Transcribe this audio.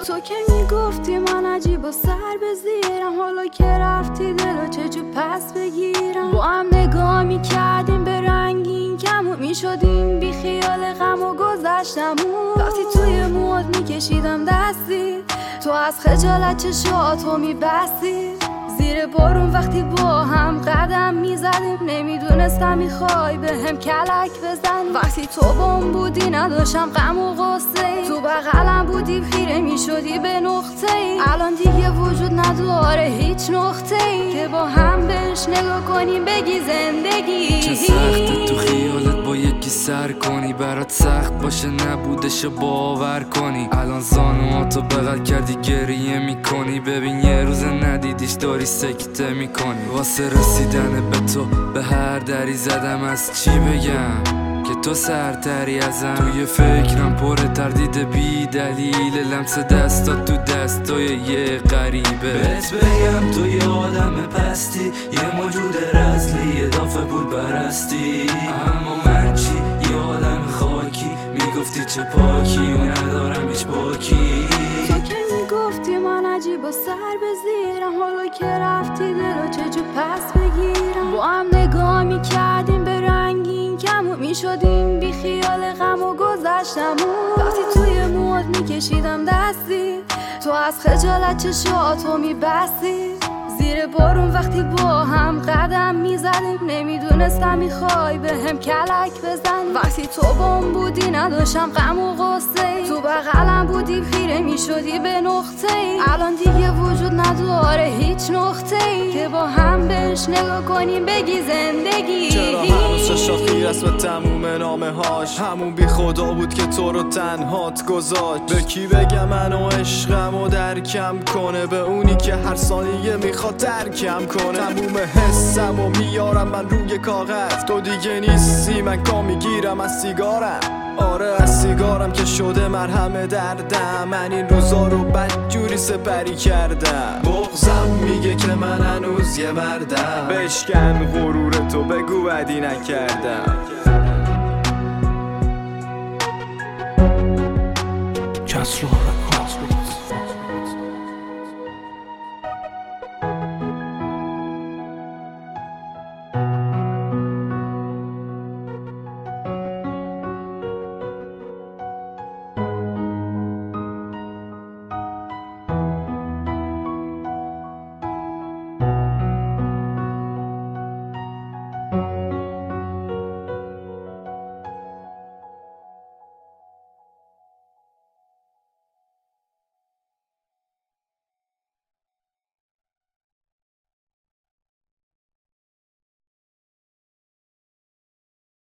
تو که میگفتی من عجیب و سر بزیرم، حالا که رفتی دلو چجور پس بگیرم. با هم نگاه میکردیم به رنگین کمون، میشدیم بی خیال غم و گذشتمون. وقتی توی موت میکشیدم دستی، تو از خجالت چشاتو میبستی. زیر بارون وقتی با هم قدم میزدیم، نمیدونستم میخوای به هم کلک بزنی. وقتی تو بام بودی نداشتم غم و غصه، تو بغلم بودی خیره میشدی به نقطه ای. الان دیگه وجود نداره هیچ نقطه ای که با هم بهش نگاه کنیم بگی زندگی. چه سخته تو خیالت با یکی سر کنی، برات سخت باشه نبودش باور کنی. الان زانواتو بغل کردی گریه میکنی، ببین یه روز ندیدیش داری سکته میکنی. واسه رسیدن به تو به هر دری زدم، از چی بگم که تو سرتری ازم. توی فکرم پر تردید بی دلیل، لمس دستات تو دستای یه غریبه. بهت بگم تو یه آدم پستی، یه موجود رزلی، اضافه پول برستی. اما من چی؟ یه آدم خاکی، میگفتی چه پاکی و ندارم هیچ باکی. تو که میگفتی من عجیب و سر بزیرم، حالا که رفتی دلو چجور پس بگیرم. با هم نگاه میکردیم به رنگین کمون، میشدیم بی خیال غم و گذشتمون. وقتی توی موت میکشیدم دستی، تو از خجالت چشاتو میبستی. زیر بارون وقتی با هم قدم میزدیم، نمیدونستم میخوای به هم کلک بزنی. وقتی تو بام بودی نداشتم غم و غصه، تو بغلم بودی خیره میشدی به نقطه ای. الان دیگه وجود نداره هیچ نقطه ای که با هم بهش نگاه کنیم بگی زندگی. چرا هنوز چشات خیره است به تموم نامه هاش، همون بی خدا بود که تو رو تنهات گذاشت. به کی بگم منو عشقم و درکم کنه، به اونی که هر ثانیه میخواد ترکم کنه. تموم حسم و میارم من روی کاغذ، تو دیگه نیستی من کام میگیرم از سیگارم. آره از سیگارم که شده مرهم دردم، من این روزا رو بدجوری سپری کردم. بغضم میگه که من هنوز یه مردم، بشکن غرور تو بگو بدی نکردم.